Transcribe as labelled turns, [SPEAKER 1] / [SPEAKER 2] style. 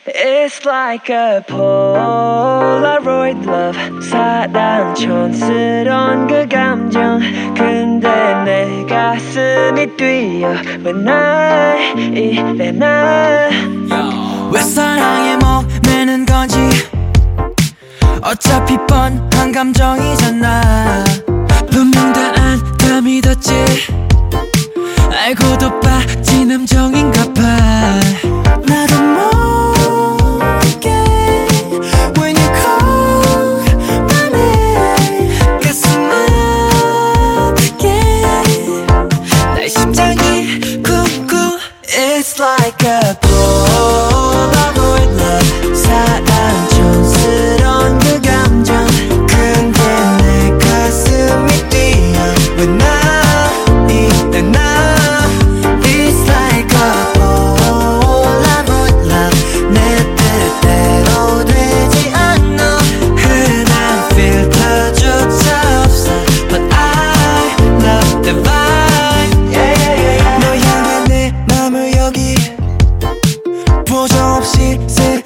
[SPEAKER 1] It's like a Polaroid love 사랑 촌스러운 그 감정 근데 내 가슴이 뛰어 왜 날 이래 날
[SPEAKER 2] 왜 사랑에 목매는 건지 어차피 뻔한 감정이잖아 분명 다 안 믿었지 알고도 빠진 함정인가 봐 나도 모르게 When you call my name 가슴 아프게 날 심장이 쿵쿵
[SPEAKER 1] It's like a Polaroid love 사랑 촌스러운 그 감정 근데 내 가슴이 뛰어 왜 나 이래 나 It's like a Polaroid love 내 뜻대로 되지 않아 흔한 필터조차 없어 But I love the vibe 너 향한 내 맘을 여기 보정 없이